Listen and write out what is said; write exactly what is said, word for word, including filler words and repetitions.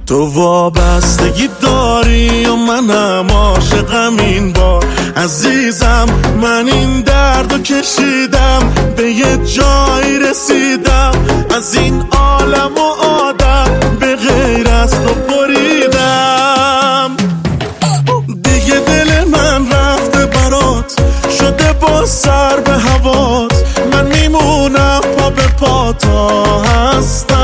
تو وابستگی داری و منم عاشقم این بار عزیزم. من این دردو کشیدم به یه جایی رسیدم، از این عالم و آدم به غیر از تو بریدم. دیگه دل من رفته برات، شده با سر به هوات، من میمونم پا به پا تا هستم.